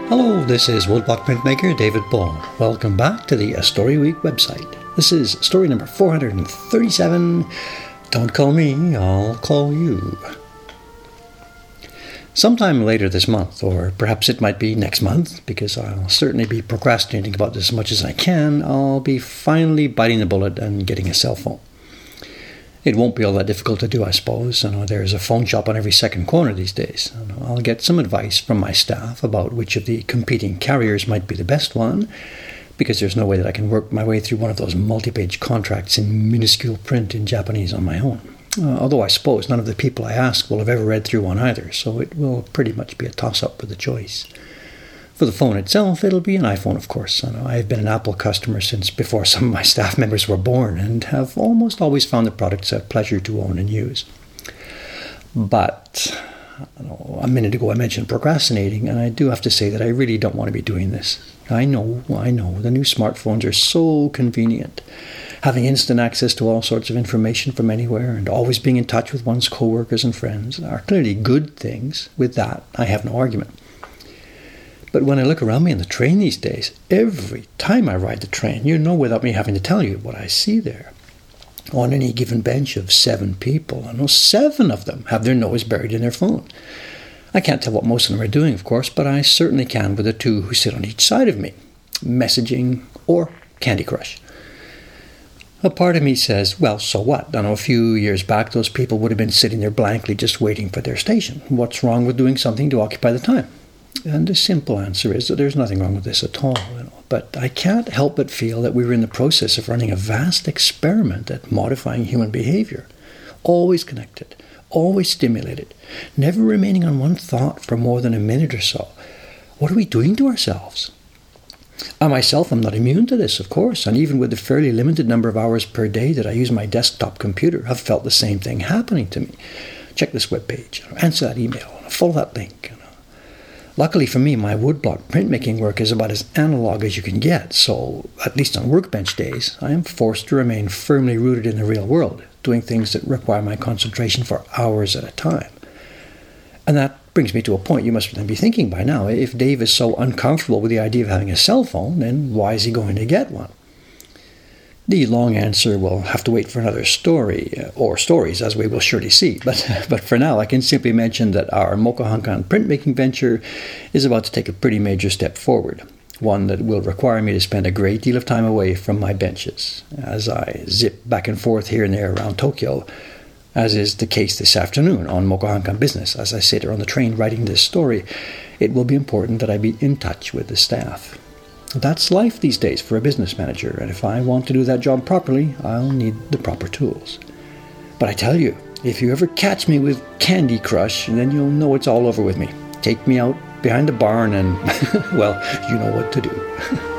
Hello, this is Woodblock printmaker David Ball. Welcome back to the A Story Week website. This is story number 437. Don't call me, I'll call you. Sometime later this month, or perhaps it might be next month, because I'll certainly be procrastinating about this as much as I can, I'll be finally biting the bullet and getting a cell phone. It won't be all that difficult to do, I suppose. There's a phone shop on every second corner these days. I'll get some advice from my staff about which of the competing carriers might be the best one, because there's no way that I can work my way through one of those multi-page contracts in minuscule print in Japanese on my own. Although I suppose none of the people I ask will have ever read through one either, so it will pretty much be a toss-up for the choice. For the phone itself, it'll be an iPhone, of course. I've been an Apple customer since before some of my staff members were born, and have almost always found the products a pleasure to own and use. But a minute ago I mentioned procrastinating, and I do have to say that I really don't want to be doing this. I know, the new smartphones are so convenient. Having instant access to all sorts of information from anywhere and always being in touch with one's co-workers and friends are clearly good things. With that, I have no argument. But when I look around me on the train these days, every time I ride the train, without me having to tell you what I see there. On any given bench of 7 people, 7 of them have their nose buried in their phone. I can't tell what most of them are doing, of course, but I certainly can with the 2 who sit on each side of me, messaging or Candy Crush. A part of me says, well, so what? A few years back, those people would have been sitting there blankly just waiting for their station. What's wrong with doing something to occupy the time? And the simple answer is that there's nothing wrong with this at all. But I can't help but feel that we were in the process of running a vast experiment at modifying human behavior. Always connected, always stimulated, never remaining on one thought for more than a minute or so. What are we doing to ourselves? I myself am not immune to this, of course, and even with the fairly limited number of hours per day that I use my desktop computer, have felt the same thing happening to me. Check this webpage, answer that email, follow that link. Luckily for me, my woodblock printmaking work is about as analog as you can get, so, at least on workbench days, I am forced to remain firmly rooted in the real world, doing things that require my concentration for hours at a time. And that brings me to a point you must then be thinking by now. If Dave is so uncomfortable with the idea of having a cell phone, then why is he going to get one? The long answer will have to wait for another story, or stories, as we will surely see. But for now, I can simply mention that our Mokuhankan printmaking venture is about to take a pretty major step forward, one that will require me to spend a great deal of time away from my benches, as I zip back and forth here and there around Tokyo, as is the case this afternoon on Mokuhankan Business. As I sit here on the train writing this story, it will be important that I be in touch with the staff. That's life these days for a business manager, and if I want to do that job properly, I'll need the proper tools. But I tell you, if you ever catch me with Candy Crush, then you'll know it's all over with me. Take me out behind the barn and, well, you know what to do.